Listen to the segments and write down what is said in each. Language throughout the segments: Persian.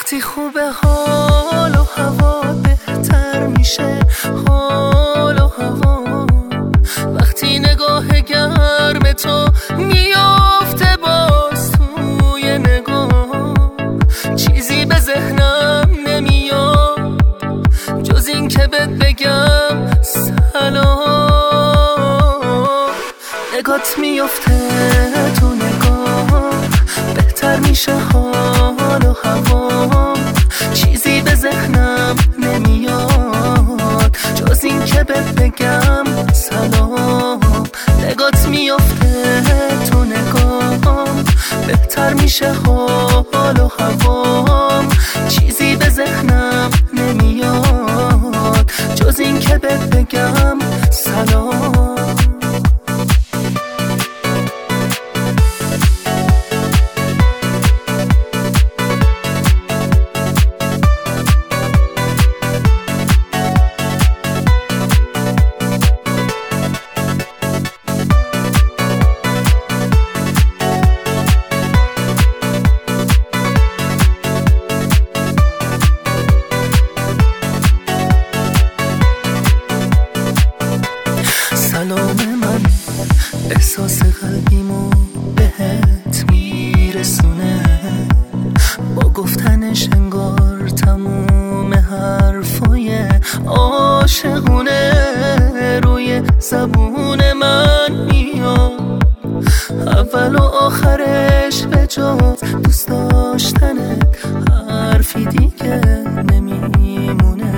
وقتی خوبه حال و هوا بهتر میشه، حال و هوا وقتی نگاه گرم تو میافته باز توی نگاه، چیزی به ذهنم نمیاد جز این که بهت بگم سلام. نگات میافته تو نگاه بهتر میشه حال و هوا، چیزی به ذهنم نمیاد جز این که بهت بگم سلام. نگات میافته تو نگاه بهتر میشه حال و هوا، چیزی به ذهنم نمیاد جز این که بهت بگم سلام. سلام من احساس قلبیمو بهت میرسونه، با گفتنش انگار تموم حرفای عاشقونه روی زبون من میاد، اول و آخرش به جز دوست داشتنت حرفی دیگه نمیمونه.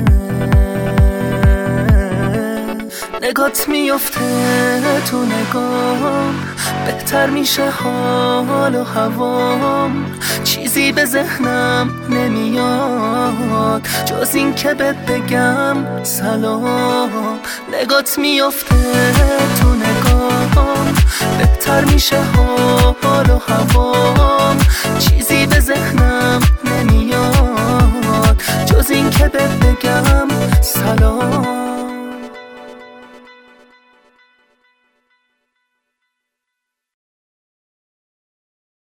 نگات میفته تو نگاه بهتر میشه حال و هوام، چیزی به ذهنم نمیاد جز این که بهت بگم سلام. نگات میفته تو نگاه بهتر میشه حال و هوام،